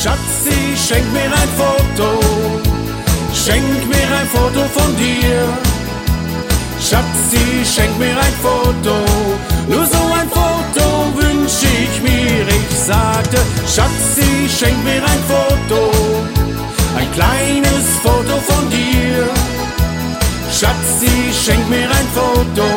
Schatzi, schenk mir ein Foto, schenk mir ein Foto von dir. Schatzi, schenk mir ein Foto, nur so ein Foto wünsch ich mir. Ich sagte, Schatzi, schenk mir ein Foto, ein kleines Foto von dir. Schatzi, schenk mir ein Foto,